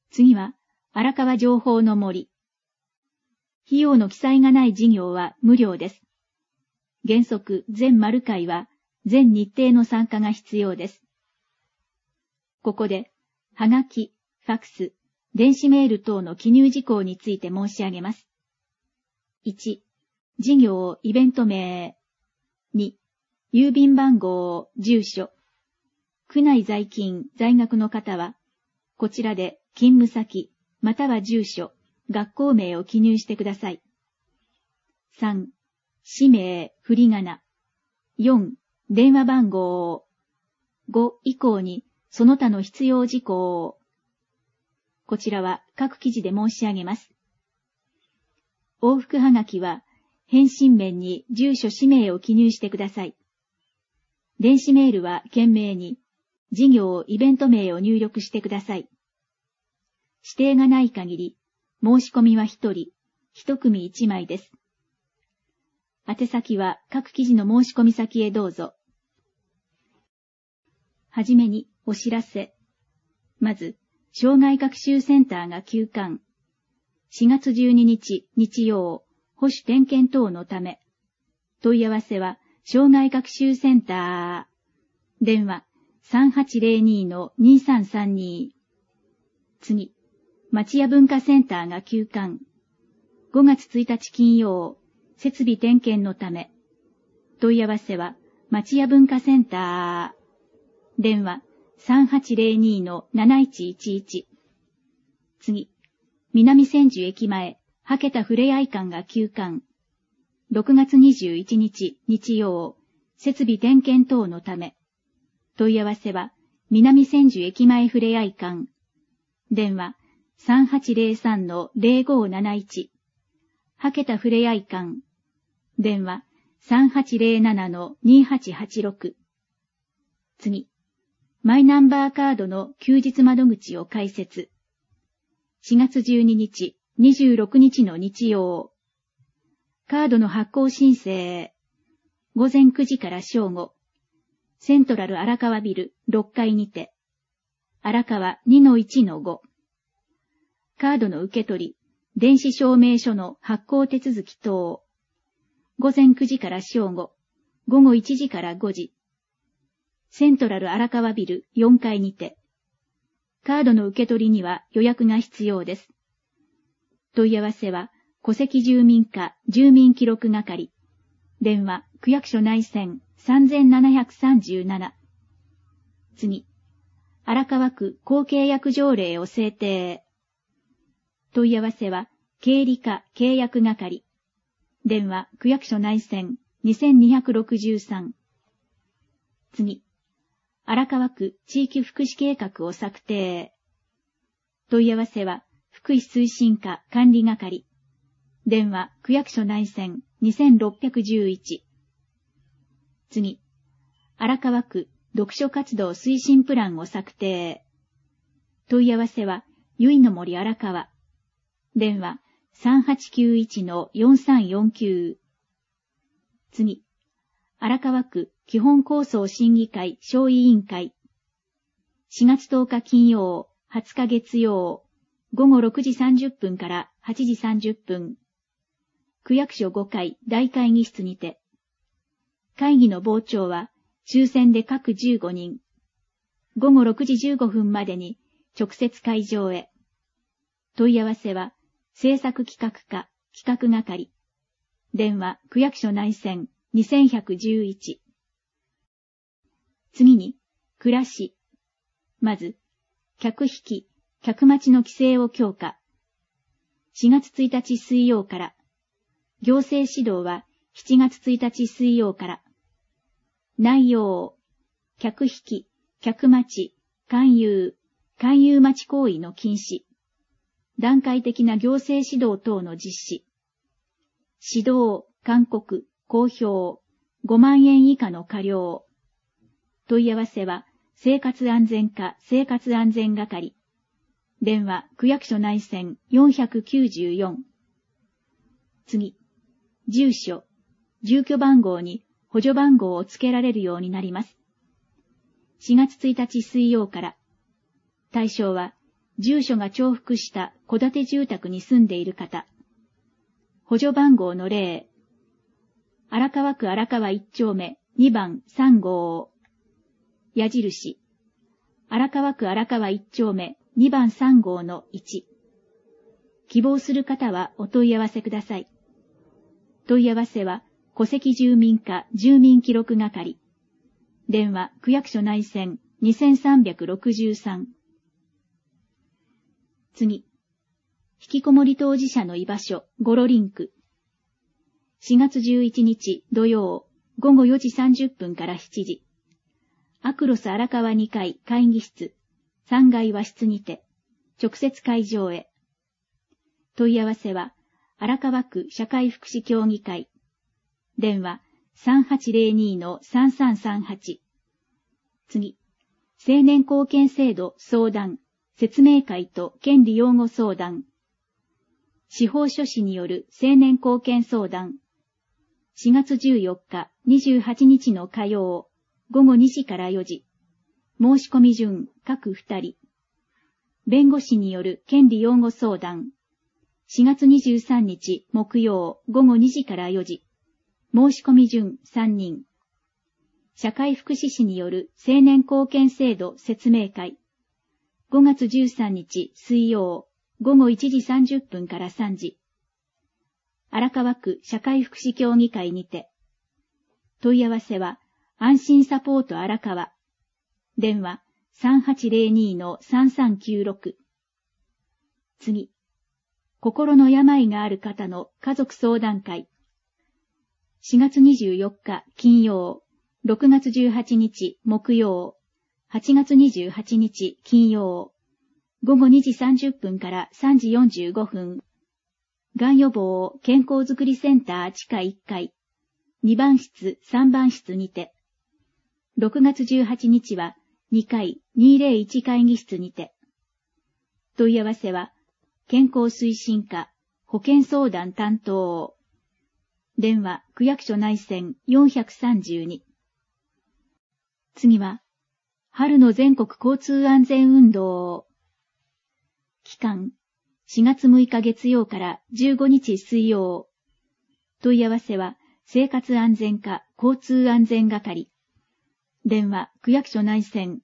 次は、荒川情報の森。費用の記載がない事業は無料です。原則、全丸会は、全日程の参加が必要です。ここで、はがき、ファックス、電子メール等の記入事項について申し上げます。1、事業、イベント名。2、郵便番号、住所。区内在勤、在学の方は、こちらで勤務先、または住所、学校名を記入してください。3、氏名、振り仮名。4、電話番号。5以降に、その他の必要事項。こちらは各記事で申し上げます。往復はがきは、返信面に住所氏名を記入してください。電子メールは懸命に、事業イベント名を入力してください。指定がない限り、申し込みは1人、1組1枚です。宛先は各記事の申し込み先へどうぞ。はじめにお知らせ。まず、障害学習センターが休館。4月12日日曜、保守点検等のため。問い合わせは、障害学習センター。電話、3802-2332。次、町屋文化センターが休館。5月1日金曜、設備点検のため。問い合わせは、町屋文化センター。電話、3802-7111。次、南千住駅前、はけたふれあい館が休館。6月21日日曜、設備点検等のため。問い合わせは、南千住駅前ふれあい館。電話、3803-0571。はけたふれあい館。電話、3807-2886。次、マイナンバーカードの休日窓口を開設。4月12日、26日の日曜。カードの発行申請。午前9時から正午。セントラル荒川ビル6階にて。荒川 2-1-5。カードの受け取り、電子証明書の発行手続き等。午前9時から正午。午後1時から5時。セントラル荒川ビル4階にて。カードの受け取りには予約が必要です。問い合わせは、戸籍住民課住民記録係。電話、区役所内線3737。次、荒川区公契約条例を制定。問い合わせは、経理課契約係。電話、区役所内線2263。次、荒川区地域福祉計画を策定。問い合わせは、福祉推進課管理係。電話、区役所内線2611。次、荒川区読書活動推進プランを策定。問い合わせは、ゆいの森荒川。電話、3891-4349。次、荒川区基本構想審議会小委員会。4月10日金曜、20日月曜、午後6時30分から8時30分。区役所5階大会議室にて。会議の傍聴は、抽選で各15人。午後6時15分までに直接会場へ。問い合わせは、制作企画課企画係。電話、区役所内線2111。次に、暮らし。まず、客引き、客待ちの規制を強化。4月1日水曜から。行政指導は7月1日水曜から。内容、客引き、客待ち、勧誘待ち行為の禁止。段階的な行政指導等の実施。指導、勧告、公表、5万円以下の過料。問い合わせは、生活安全課生活安全係。電話、区役所内線494。次、住所、住居番号に補助番号を付けられるようになります。4月1日水曜から。対象は、 住所が重複した戸建て住宅に住んでいる方。補助番号の例。荒川区荒川1丁目2番3号。矢印。荒川区荒川1丁目2番3号の1。希望する方はお問い合わせください。問い合わせは戸籍住民課住民記録係。電話区役所内線2363。次。引きこもり当事者の居場所、ゴロリンク。4月11日土曜、午後4時30分から7時。アクロス荒川2階会議室、3階和室にて、直接会場へ。問い合わせは、荒川区社会福祉協議会。電話3802-3338。次。青年貢献制度相談、説明会と権利擁護相談。司法書士による青年貢献相談。4月14日、28日の火曜、午後2時から4時。申し込み順、各2人。弁護士による権利擁護相談。4月23日、木曜、午後2時から4時。申し込み順、3人。社会福祉士による青年貢献制度説明会。5月13日、水曜、午後1時30分から3時。荒川区社会福祉協議会にて。問い合わせは、安心サポート荒川。電話3802-3396。次。心の病がある方の家族相談会。4月24日金曜、6月18日木曜、8月28日金曜、午後2時30分から3時45分。がん予防健康づくりセンター地下1階、2番室3番室にて。6月18日は2階201会議室にて。問い合わせは、健康推進課、保健相談担当。電話、区役所内線432。次は、春の全国交通安全運動。期間、4月6日月曜から15日水曜。問い合わせは、生活安全課交通安全係。電話、区役所内線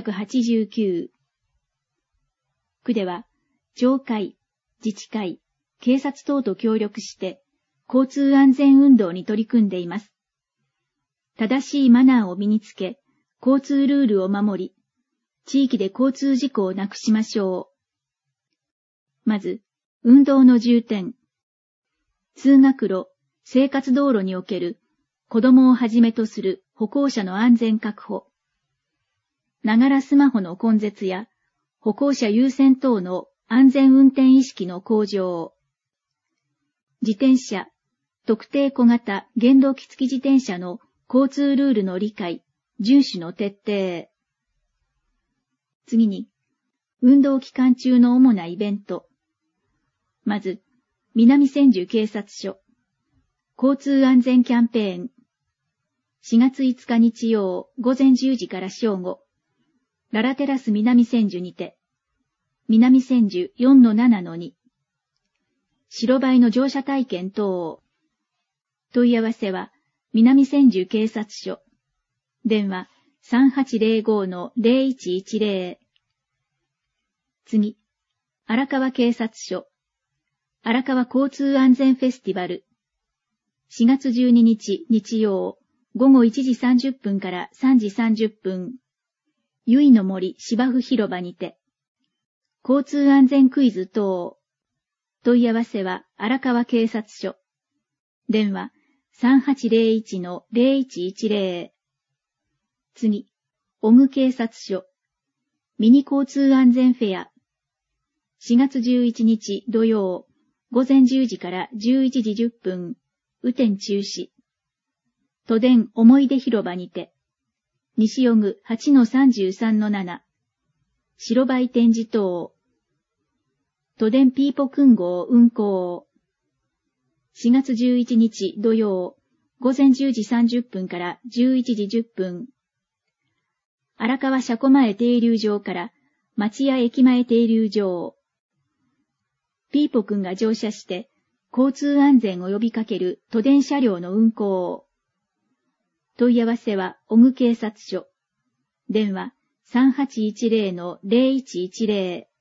489。区では、町会、自治会、警察等と協力して、交通安全運動に取り組んでいます。正しいマナーを身につけ、交通ルールを守り、地域で交通事故をなくしましょう。まず、運動の重点。通学路、生活道路における子供をはじめとする歩行者の安全確保。ながらスマホの根絶や歩行者優先等の安全運転意識の向上。自転車、特定小型原動機付き自転車の交通ルールの理解、遵守の徹底。次に、運動期間中の主なイベント。まず、南千住警察署。交通安全キャンペーン。4月5日日曜午前10時から正午。ララテラス南千住にて。南千住 4-7-2。白バイの乗車体験等。問い合わせは、南千住警察署。電話3805-0110。次、荒川警察署。荒川交通安全フェスティバル。4月12日日曜、午後1時30分から3時30分。由比の森芝生広場にて。交通安全クイズ等。問い合わせは荒川警察署。電話3801-0110。次、小具警察署。ミニ交通安全フェア。4月11日土曜、午前10時から11時10分、雨天中止。都電思い出広場にて。西小具 8-33-7。白バイ展示等。都電ピーポ訓号運行。4月11日土曜、午前10時30分から11時10分。荒川車庫前停留場から町屋駅前停留場。ピーポくんが乗車して、交通安全を呼びかける都電車両の運行を。問い合わせは、小具警察署。電話、3810-0110。